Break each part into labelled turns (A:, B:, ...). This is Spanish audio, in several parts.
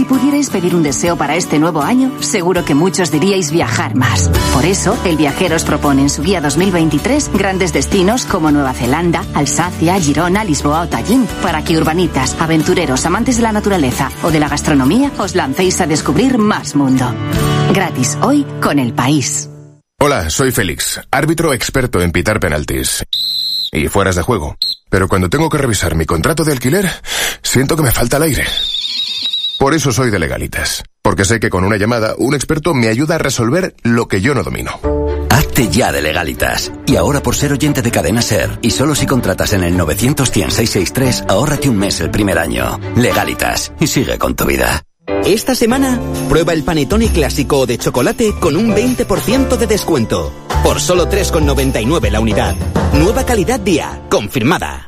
A: Si pudierais pedir un deseo para este nuevo año, seguro que muchos diríais viajar más. Por eso, El Viajero os propone en su guía 2023 grandes destinos como Nueva Zelanda, Alsacia, Girona, Lisboa o Tallinn, para que urbanitas, aventureros, amantes de la naturaleza o de la gastronomía os lancéis a descubrir más mundo. Gratis hoy con El País.
B: Hola, soy Félix, árbitro experto en pitar penaltis y fueras de juego. Pero cuando tengo que revisar mi contrato de alquiler, siento que me falta el aire. Por eso soy de Legalitas, porque sé que con una llamada un experto me ayuda a resolver lo que yo no domino.
C: Hazte ya de Legalitas. Y ahora, por ser oyente de Cadena SER, y solo si contratas en el 900-100-663, ahórrate un mes el primer año. Legalitas, y sigue con tu vida.
D: Esta semana, prueba el Panettone clásico o de chocolate con un 20% de descuento. Por solo 3,99 la unidad. Nueva calidad día, confirmada.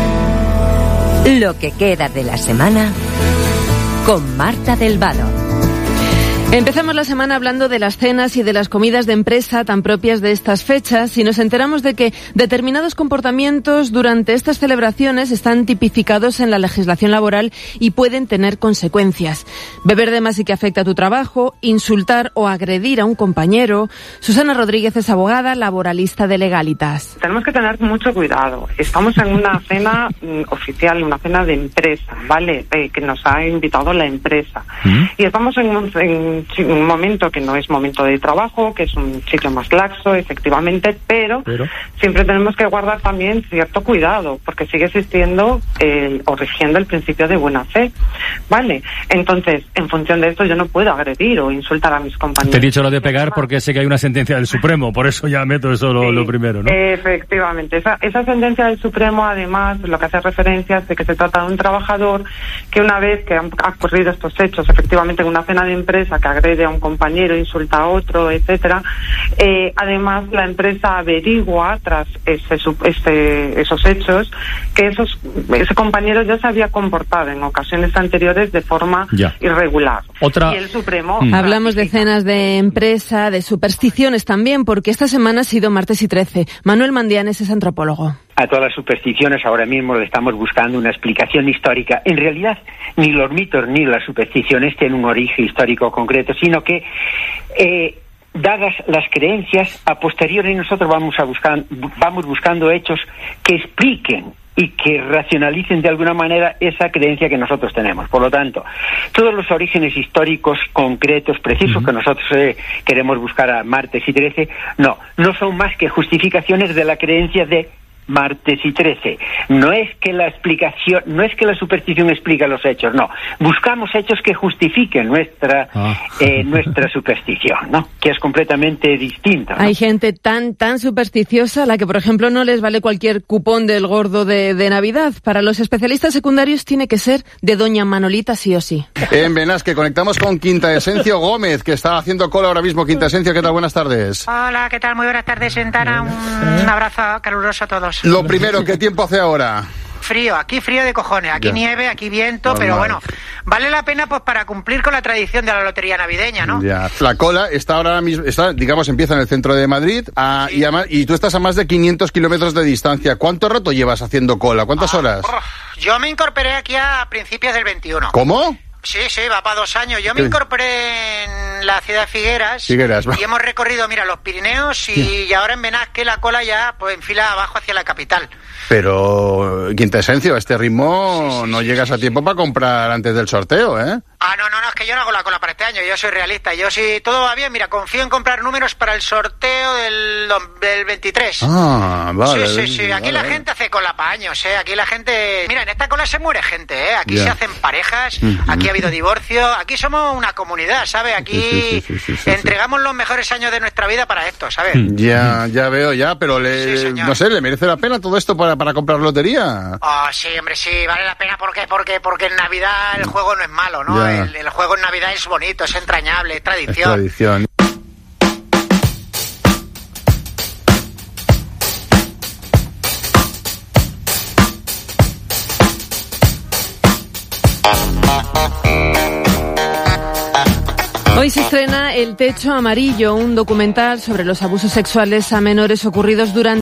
E: Lo que queda de la semana con Marta del Vado.
F: Empezamos la semana hablando de las cenas y de las comidas de empresa tan propias de estas fechas y nos enteramos de que determinados comportamientos durante estas celebraciones están tipificados en la legislación laboral y pueden tener consecuencias. Beber de más y que afecta a tu trabajo, insultar o agredir a un compañero. Susana Rodríguez es abogada laboralista de Legalitas.
G: Tenemos que tener mucho cuidado. Estamos en una cena oficial, una cena de empresa, ¿vale? Que nos ha invitado la empresa. Y estamos en un momento que no es momento de trabajo, que es un sitio más laxo, efectivamente, pero siempre tenemos que guardar también cierto cuidado, porque sigue existiendo o rigiendo el principio de buena fe, ¿vale? Entonces, en función de esto, yo no puedo agredir o insultar a mis compañeros.
H: Te he dicho lo de pegar porque sé que hay una sentencia del Supremo, por eso ya meto eso lo primero, ¿no?
G: Efectivamente, esa sentencia del Supremo, además, lo que hace referencia es de que se trata de un trabajador que una vez que han ocurrido estos hechos, efectivamente, en una cena de empresa, que agrede a un compañero, insulta a otro, etcétera. Además, la empresa averigua tras esos hechos que ese compañero ya se había comportado en ocasiones anteriores de forma irregular. Y el Supremo...
F: Hablamos de cenas de empresa, de supersticiones también, porque esta semana ha sido martes y 13. Manuel Mandianes es antropólogo.
I: A todas las supersticiones ahora mismo le estamos buscando una explicación histórica. En realidad, ni los mitos ni las supersticiones tienen un origen histórico concreto, sino que, dadas las creencias, a posteriori nosotros vamos buscando hechos que expliquen y que racionalicen de alguna manera esa creencia que nosotros tenemos. Por lo tanto, todos los orígenes históricos concretos, precisos, que nosotros queremos buscar a martes y 13, no son más que justificaciones de la creencia de martes y 13. No es que la superstición explica los hechos, no. Buscamos hechos que justifiquen nuestra superstición, ¿no? Que es completamente distinta, ¿no?
F: Hay gente tan supersticiosa a la que, por ejemplo, no les vale cualquier cupón del gordo de Navidad. Para los especialistas secundarios tiene que ser de Doña Manolita sí o sí.
J: En Benasque conectamos con Quinta Esencio Gómez, que está haciendo cola ahora mismo. Quinta Esencio, ¿qué tal? Buenas tardes.
K: Hola, ¿qué tal? Muy buenas tardes, Sentana. Un abrazo caluroso a todos.
J: Lo primero, ¿qué tiempo hace ahora?
K: Frío, aquí frío de cojones, aquí nieve, aquí viento, pero bueno, vale la pena pues para cumplir con la tradición de la lotería navideña, ¿no?
J: Ya, la cola está ahora mismo, empieza en el centro de Madrid, y tú estás a más de 500 kilómetros de distancia. ¿Cuánto rato llevas haciendo cola? ¿Cuántas horas?
K: Yo me incorporé aquí a principios del 21.
J: ¿Cómo?
K: Sí, va para 2 años. Yo me incorporé en la ciudad de Figueras y hemos recorrido, los Pirineos y ahora en Benasque la cola ya pues enfila abajo hacia la capital.
J: Pero, Quinta Esencio, a este ritmo no llegas a tiempo para comprar antes del sorteo, ¿eh?
K: No, es que yo no hago la cola para este año, yo soy realista. Yo si todo va bien, confío en comprar números para el sorteo del 23.
J: Vale.
K: Sí, aquí la gente hace cola para años, aquí la gente... Mira, en esta cola se muere gente, aquí se hacen parejas, aquí ha habido divorcio, aquí somos una comunidad, ¿sabes? Aquí entregamos los mejores años de nuestra vida para esto, ¿sabes?
J: Ya veo, pero no sé, ¿le merece la pena todo esto para comprar lotería?
K: Sí, hombre, sí, vale la pena, porque en Navidad el juego no es malo, ¿no? El juego en Navidad es bonito, es entrañable, es tradición.
F: Hoy se estrena El Techo Amarillo, un documental sobre los abusos sexuales a menores ocurridos durante